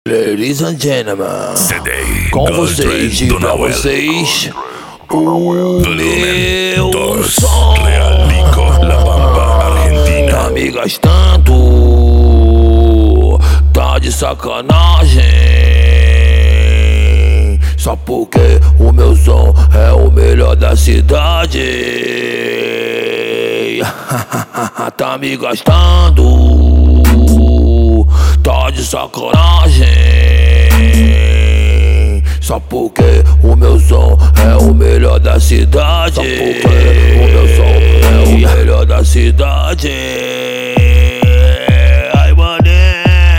Ladies and gentlemen, com vocês e pra vocês, o meu som. Tá me gastando, tá de sacanagem. Só porque o meu som é o melhor da cidade. Tá me gastando, tá de sacanagem. Só porque o meu som é o melhor da cidade. Só porque o meu som é o melhor da cidade. Ai, mané.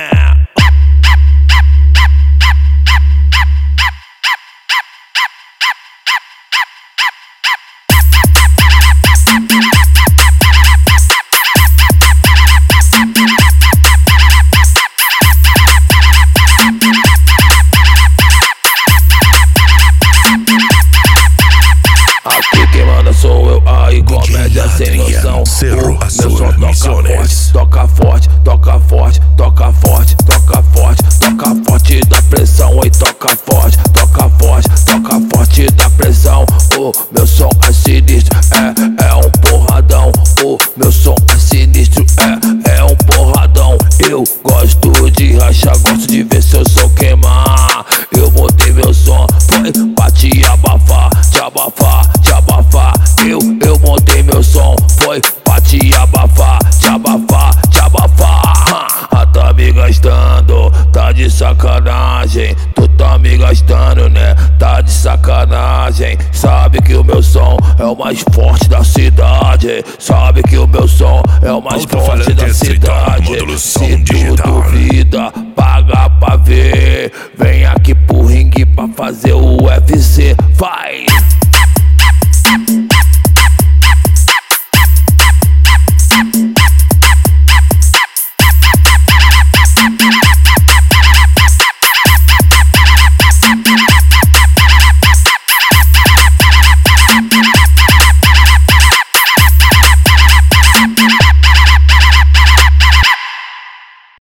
Sou eu aí, comédia sem noção. Meu som toca forte, toca forte, toca forte, toca forte, toca forte da pressão. Oi, toca forte, toca forte, toca forte da pressão. O meu som é sinistro, é um porradão. O meu som é sinistro, é um porradão. Eu gosto de rachar, gosto de ver seu som queimar. Eu botei meu som, foi pra te abafar, te abafar, te abafar. Eu montei meu som, foi pra te abafar, te abafar, te abafar. Tá me gastando, tá de sacanagem. Tu tá me gastando, né? Tá de sacanagem. Sabe que o meu som é o mais forte da cidade. Sabe que o meu som é o mais forte da cidade. Se tu duvida, paga pra ver. Vem aqui pro ringue pra fazer o UFC. Vai!